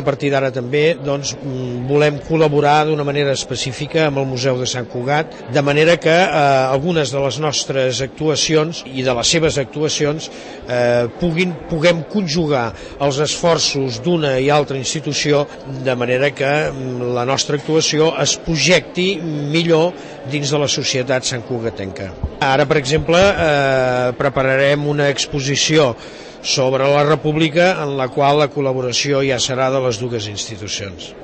A partir d'ara també volem col·laborar d'una manera específica amb el Museu de Sant Cugat, de manera que algunes de les nostres actuacions i de les seves actuacions puguem conjugar els esforços d'una i altra institució, de manera que la nostra actuació es projecti millor dins de la societat santcugatenca. Ara, per exemple, prepararem una exposició sobre la República en la qual la col·laboració ja serà de les dues institucions.